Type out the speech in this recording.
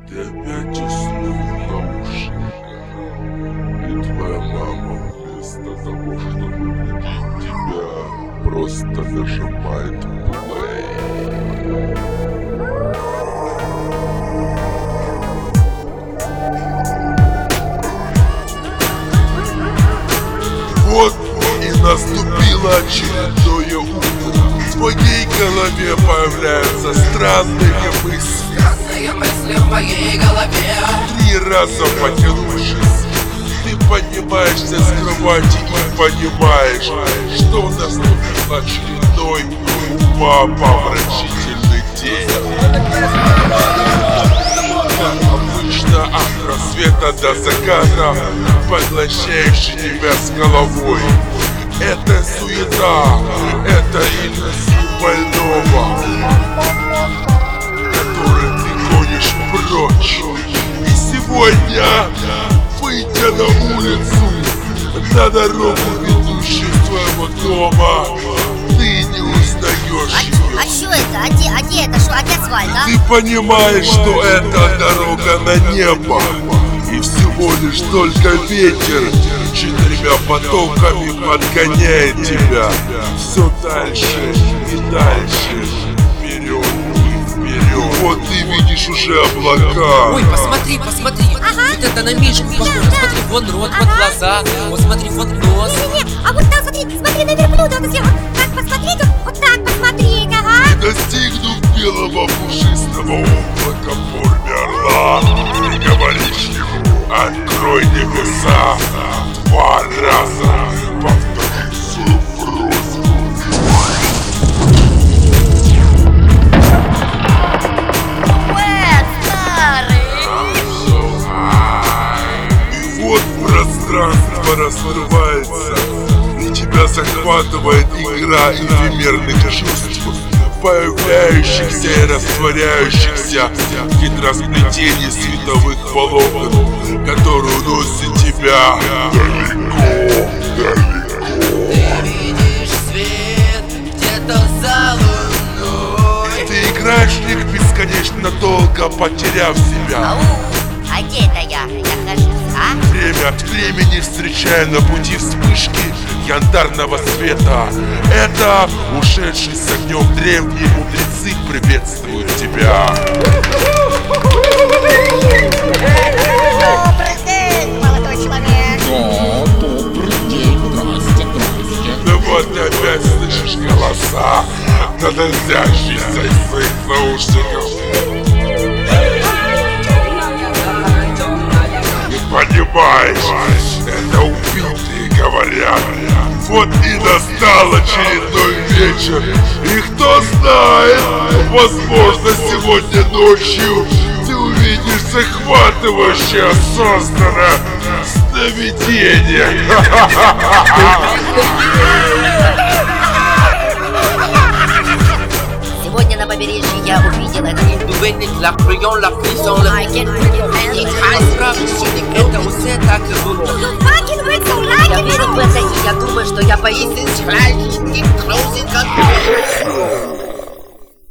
Ты опять уснул в наушниках, и твоя мама вместо того, чтобы будить тебя, просто нажимает плей. Вот и наступило очередное утро. В твоей голове появляются странные мысли. Странные мысли в моей голове. 3 раза потянувшись, ты поднимаешься с кровати и понимаешь, что наступил очередной умопомрачительный день. Как обычно, от рассвета до заката, поглощающий тебя с головой. Это суета, это имя больного, который ты гонишь прочь. И сегодня, выйдя на улицу, на дорогу, ведущую из твоего дома, ты не узнаешь ее. А что это? Где это? Что, где асфальт, а? Ты понимаешь, что это дорога на небо, и всего лишь только ветер 4 потоками подгоняет тебя все дальше и дальше, вперед и вперед. Вот ты видишь уже облака. Ой, посмотри. Вот это на Мишку похоже. Смотри, вон рот, вот глаза. Вот смотри, вот нос. А вот там, смотри на верблюда. Вот так посмотреть, вот так посмотреть, ага. Достигнув белого пушистого облака в форме орла, ты говоришь ему: открой небеса. 2 раза повтори свою просьбу. И вот пространство раскрывается, и тебя захватывает игра эфемерных чувств, появляющихся и растворяющихся в хитросплетении световых волокон, которые уносят тебя далеко. Ты видишь свет где-то за луной. Ты играешь в них бесконечно долго, потеряв себя. А где это я нахожусь, а? Время от времени встречая на пути вспышки янтарного света. Это ушедшие с огнем древние мудрецы приветствуют тебя. Добрый день, молодой человек. Да, добрый день, здрасте. Да вот ты опять слышишь голоса, доносящиеся из своих наушников. Понимаешь, это убитые говорят. Вот и настал очередной вечер. И кто знает, возможно, сегодня ночью ты увидишь захватывающее осознанное сновидение. Сегодня на побережье я увидел это. Nous venons de la prison, la prison. I can't